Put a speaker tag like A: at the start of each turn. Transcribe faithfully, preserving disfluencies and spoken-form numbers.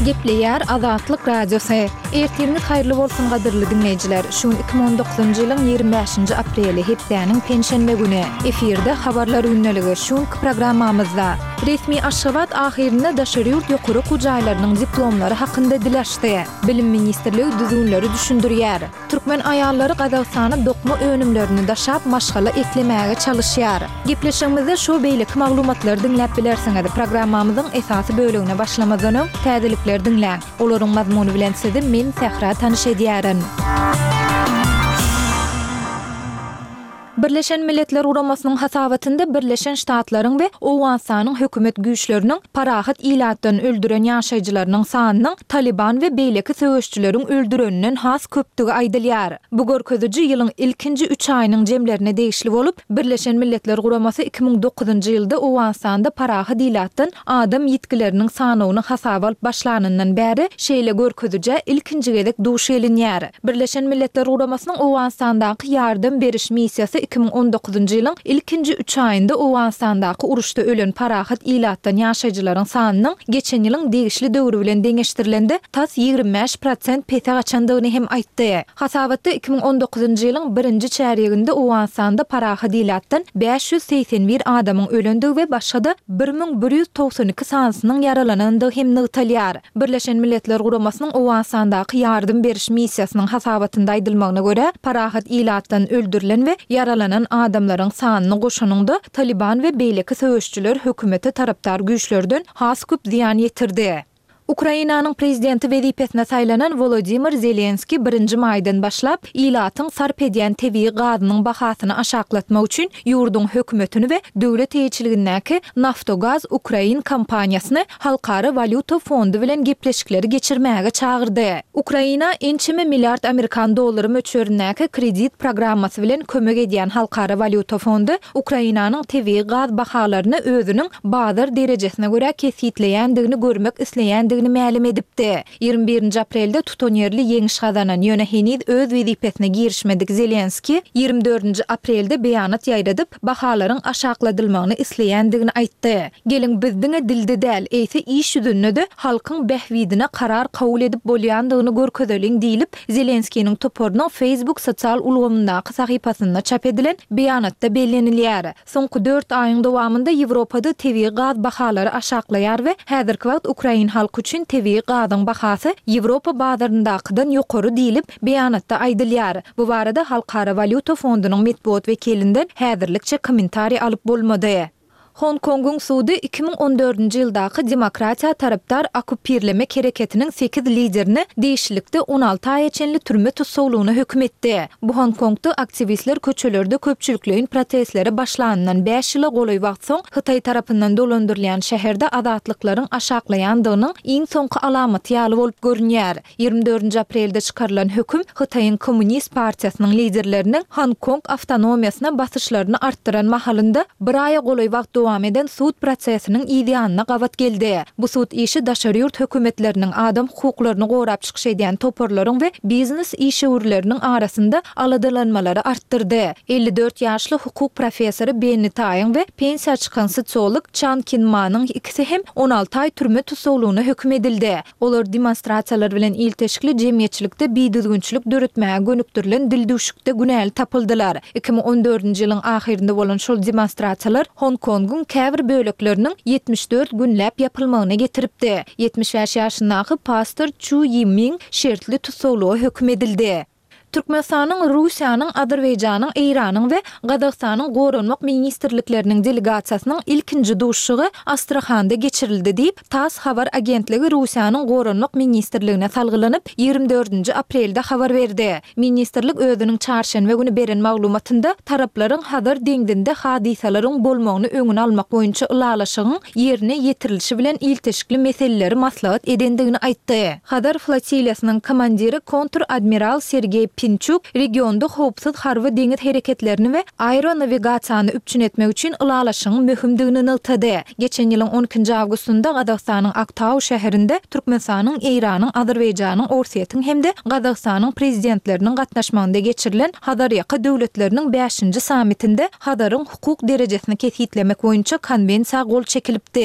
A: Gepleýär Azatlyk Radiosu. Ertiriniz haýrly bolsun gadyrly dinleýijiler. Şu iki bin on dokuzunjy ýylyň ýygrimi beşinji apreli hepdäniň penşenbe güni efirde habarlar ünneligi şuňky programmamyzda resmi Aşgabat ahirinde daşary ýurt ýokary gujaýlarynyň diplomlary hakynda dileşdi. Bilim ministrligi düzünleri düşündirýär. Türkmen aýallary Gazagstana dokma önümlerini daşap maşgala eklemäge çalışýar. Gepleşigimizde şu beýlik maglumatlary dinläp bilersiňiz. Programmamyzyň esasy bölügine başlamazdan öň täzelikler dinläň. Olaryň mazmuny bilen sizi men Sehra tanyş edýärin. Birleşen Milletler Uramasının hasabatında Birleşen Ştatlaryň we Owganstanyň hökümet güýçleriniň parahat ilatdan öldüren ýaşaýjylarynyň sanynyň Taliban we beýleki söwüşçüleriň öldüreninden has köpdigi aýdylýar. Bu görkeziji ýylyň ilkinji üç aýynyň jemlerine degişli bolup, Birleşen Milletler Uramasy iki bin dokuzunjy ýylda Owganstanda parahat ilatdan adam ýetkileriniň sanyny hasaba alyp başlanandan bäri şeýle görkezije ilkinji gezek duş elinýär. Birleşen Milletler Uramasynyň Owganstandaky ýardym beriş missiýasy iki bin on dokuzunjy ýylyň ilkinji üç aýynda Owganstandaky uruşda ölen parahat ilatdan ýaşaýjylaryň sanynyň geçen ýylyň degişli döwrü bilen deňeşdirilende tas ýygrimi beş prosent pete gaçandygyny hem aýtdy. Hasabatda iki bin on dokuzunjy ýylyň birinji çäreginde Owganstanda parahat ilatdan beş ýüz seksen bir adamyň ölendigi we başga bir min bir ýüz togsan iki sansynyň yaralanandygy hem nytalýar. Birleşen Milletler Uramasynyň Owganstandaky ýardym beriş missiýasynyň hasabatynda aýdylmagyna görä, parahat ilatdan öldürilen we yaralanan adamlaryň sanyny goşanynda Taliban we beýleki söwüşçüler hökümeti tarapdar güýçlerden has köp ziýan ýetirdi. Ukrainanyň prezidenti wezipesine saýlanan Volodymyr Zelenski birinji maýdan başlap ilatyň sarp edýän tebii gazynyň bahasyny aşaklatmak üçin ýurdun hökümetini we döwlet eýçiligindäki Naftogaz Ukrain kompaniýasyny Halkara Valyuta Fondu bilen gepleşikleri geçirmäge çağırdy. Ukraina ençimi milliard Amerikan dollary möçberindäki kredit programmasy bilen kömek edýän Halkara Valyuta Fondu Ukrainanyň tebii gaz bahalaryny özüniň bazar derejesine görä kesitleýändigini görmek isleýän ma'lum edipdi. ýygrimi birinji aprelde tutonýerli ýeňiş gazanan ýöne heniz öz wezipesine girişmedik Zelenski ýygrimi dördünji aprelde beýanat ýaýradyp bahalaryň aşakladylmagyny isleýändigini aýtdy. Geliň bizdiňe dilde däl, eýse iş ýüzünde halkyň behwidine karar kabul edip bolýandygyny görkezeliň diýilip Zelenskiň toporunyň Facebook sosial ulgamyndaky sahypasynda çap edilen beýanatda bellenilýär. Soňky dört aýyň dowamında Ýewropada tebii gaz bahalary aşaklaýar we häzirki wagt Ukrain halky üçin tebii gazyň bahasy Ýewropa bazaryndakydan ýokary diýilip beýanatda aýdylýar. Bu barada Halkara Valyuta Fondunyň medeniýet wekilinden häzirlikçe kommentariýa alyp bolmady. Hong Kong'un sudy iki bin on dördünjy ýyldaky demokratiýa tarapdar okupirleme hereketiniň sekiz liderini değişiklikde on alty aý içenli türme tutsaglygyna hökm etdi. Bu Hong Kong'da aktivistler köçelerde köpçülikliň protestlere başlanandan beş ýyla goly wagt soň Hytaý tarapyndan dolandyrylýan şäherde azatlyklaryň aşaklaýandygynyň iň soňky alamaty ýaly bolup görünýär. ýygrimi dördünji aprelde çykarylan hökm Hytaýyň Kommunist partiýasynyň liderleriniň Hong Kong awtonomiýasyna basyşlaryny artdyran mahalynda bir aýa goly wagt dowam eden sud prosesiniň ýygynyna gawat geldi. Bu sud işi daşary ýurt hökümetleriniň adam hukuklaryny gorap çykyş edýän toporlaryň we biznes işgörleriniň arasynda aladylanmalary artdyrdy. elli dört ýaşly hukuk professory Benny Taýyň we pensiýa çykan sosiolog Chan Kin-manyň ikisi hem on alty aý türme tutsaglygyna hökm edildi. Olar demonstrasiýalar bilen ilteşikli jemgyýetçilikde biýdüzgünçilik döretmäge gönükdirilen dildüşükde günäli tapyldylar. iki bin on dördünjy ýylyň ahirinde bolan şol demonstrasiýalar Hong Kong käbir bölekleriniň yetmiş dört günläp yapylmagyna getiripdi. yetmiş beş ýaşyndaky pastor Chu Yiming şertli tutsaglyga hökm edildi. Türkmenistanyň, Russiýanyň, Azerbaýjanyň, Iranyň we Gazagstanyň goranmak ministrlikleriniň delegasiýasynyň ilkinji duşşugy Astrahanda geçirildi diýip TASS habar agentligi Russiýanyň goranmak ministrligine salgylanyp ýygrimi dördünji aprelde habar berdi. Ministrlik özüniň çarşembe güni beren maglumatynda taraplaryň hazır deňdinde hadisalaryň bolmagyny öňüne almak boýunça ulalaşygyň ýerine ýetirilişi bilen ilteşikli meseleleri maslahat edendigini aýtdy. Hazır flotiliýasynyň komandiri kontr-admiral Sergey Pinchuk regionda howpsuz harby deňiz hereketlerini we aeronavigasiýany üpçün etmek üçin ulalaşygyň möhümdigini nyltady. Geçen ýylyň on ikinji awgustunda Gazagstanyň Aktau şäherinde Türkmenistanyň, Iranyň, Azerbaýjanyň, Orsiýetiň hemde Gazagstanyň prezidentleriniň gatnaşmagynda geçirilen Hadar ýaka döwletleriniň beşinji sammitinde Hadaryň hukuk derejesini kesitlemek boýunça konvensiýa gol çekilipdi.